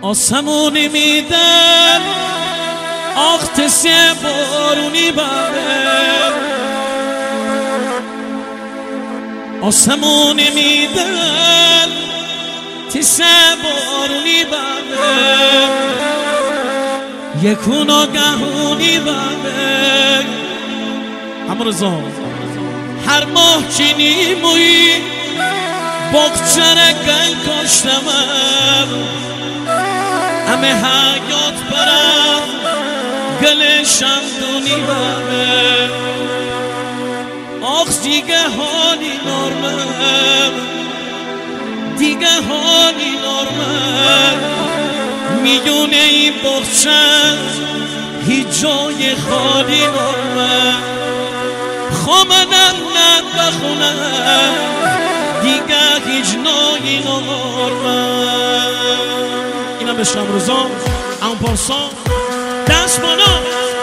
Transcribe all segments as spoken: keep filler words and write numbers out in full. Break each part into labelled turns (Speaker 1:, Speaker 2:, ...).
Speaker 1: آسمونی میدن آخ تسه بارونی بره آسمونی میدن تسه بارونی بره یکون آگهونی بره همرزا هر ماه چینی موی باغچه گل کاشتمم همه حیات برم گل شمدونی بره آخ دیگه حالی نارمم دیگه حالی نارمم میونه این باغچه هیچ جای خالی نارمم خامنم ند بخونم دیگه هیچ نایی نارمم اینم به شمروزان اون پارسان دست بالا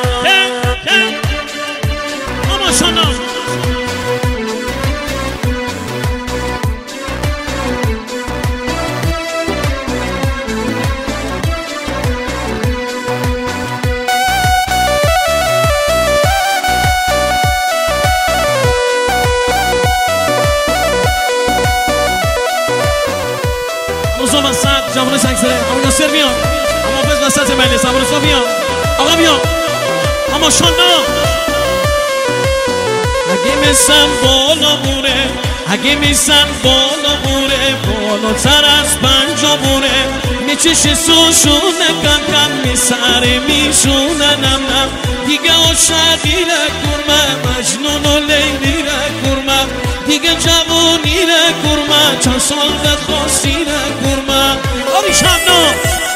Speaker 1: اما شانا موضوع وسط جوان سنگسره اما ناصر میان اما حافظ وسط مجلس اما رسا میان آقا میان اما شانا اگه میسن بالا بوره اگه میسن بالا بوره بالاتر از پنجا بوره میچش سوشونه کم کم میسره میشونه نم نم دیگه عاشقی رکورمه مجنون و لیلی رکورمه دیگه جوانی رکورمه چند سال بخواستی رکورمه آبی شمنا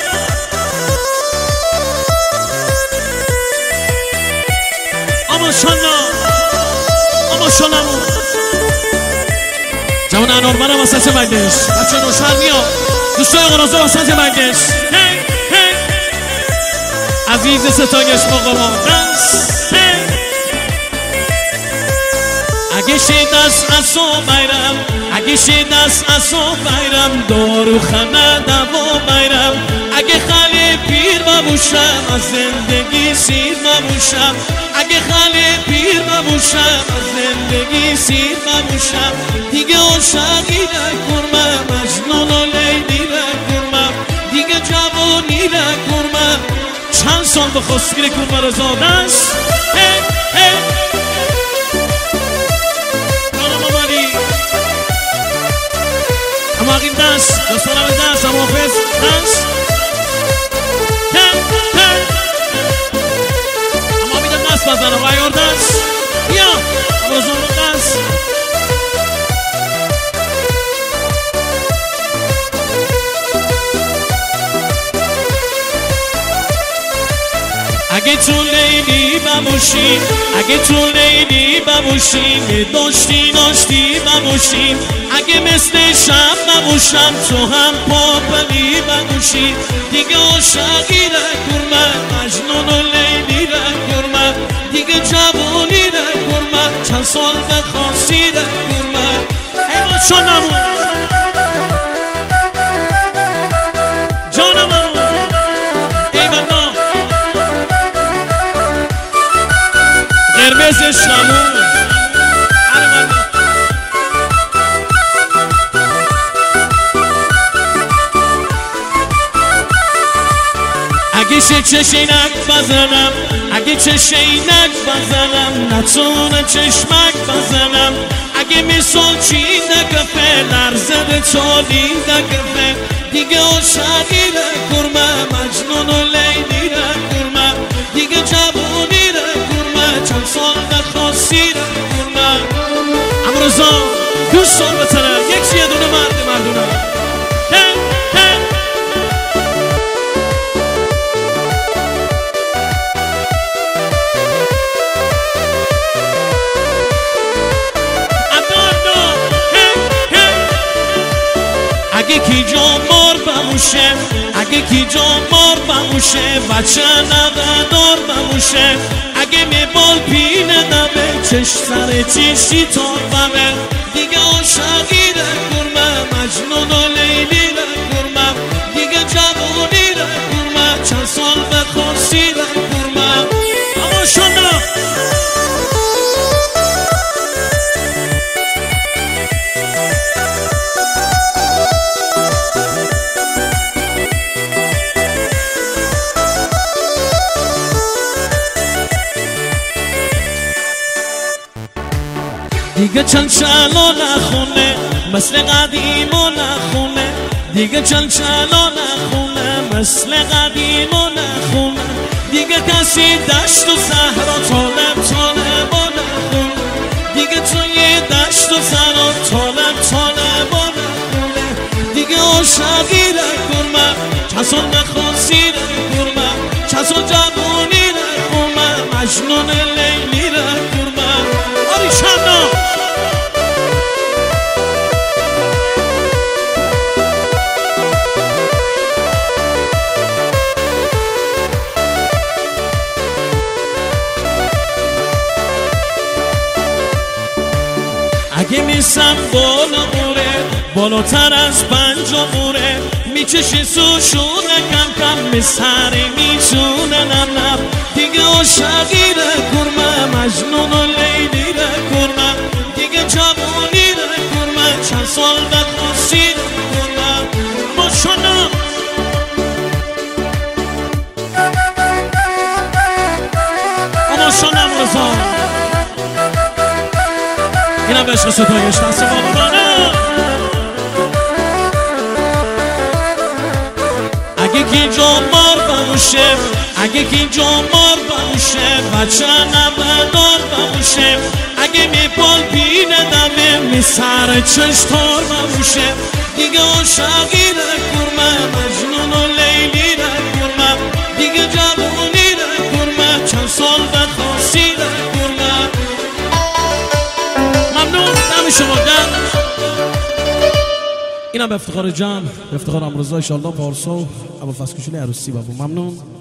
Speaker 1: اما شانا اما شانمون جوان انارمن هم وسط مجلس بچه نوشهر میاد دوستای قرازه وسط مجلس هی هی عزیز ستایش مقاما دست اگه شید از اصا بیرم اگه شید از اصا بیرم دارو خنه دوا بیرم اگه خاله پیر ببوشم از زندگی سیر ببوشم اگه خاله پیر ببوشم از زندگی سیر ببوشم دیگه عاشقی نکرمم مجنون و لیلی نکرمم دیگه جوانی نکرمم چند سال بخواست گیره کرمه رضا دست هی هی اما اقیم دست دستانم دست اما حافظ دست تن تن اما میدم دست بزنم و ایار دست بیا اما رزان دست اگه تو لیلی بموشیم اگه تو لیلی بموشیم داشتی داشتی بموشیم اگه مثل شب بموشم تو هم پاپلی بموشیم دیگه عاشقی نکرمه مجنون و لیلی نکرمه دیگه جوانی نکرمه چند سال بخواستی نکرمه ایمان شانمون جانمون ایوانا قرمز شمون اگه چه چشینک بزنم اگه چشینک بزنم نتونه چشمک بزنم اگه مثال چی نگفه لرزه به چالی نگفه دیگه عاشقی نکرمه مجنون و لیلی نکرمه دیگه جوانی نکرمه چند سال نخواستی نکرمه امروزا دوست سال بتره یک یه دونه مرد مردونه اگه کی جا مار بموشه اگه کی جا مار بموشه بچه نقدار بموشه اگه می بال پینه دمه چش سر چیشی تار بمه دیگه عاشقی نکرمه مجنون و لیلی نکرمه دیگه جوانی دیگه چل چلا نخونه مثل قدیم و نخونه دیگه چل چلا نخونه مثل قدیم و نخونه دیگه کسی دشت و صحرا طالب طالب و نخونه دیگه توی دشت و صحرا طالب طالب و نخونه دیگه عاشقی نکنم کسان نخواسی نکنم کسان جوانی نکنم مجنون لیلی نکنم آری شبنام اگه میسم بالا موره بالاتر از پنج موره میچشی سوشونه کم کم میسری میشونه نم نم دیگه عاشقی نکنم مجنون و لیلی نکنم دیگه جوانی نکنم چند سال بخواسی نکنم ما شنم اما شنم رضا اینم به عشق ستایش دست بابانه اگه کی جمار بموشه اگه کی جمار بموشه بچه نبدار بموشه اگه می پال پینه دمه می سر چشتار بموشه دیگه عاشقی نکنم مجنون و لیلی نکنم دیگه جوانی نکنم چند سال بخواسی نکنم ممنون دم شما گرم اینم به افتخار جمع به افتخار امروزا انشالله پارسا ابوالفضل کوچولوی عروسی بابا ممنون.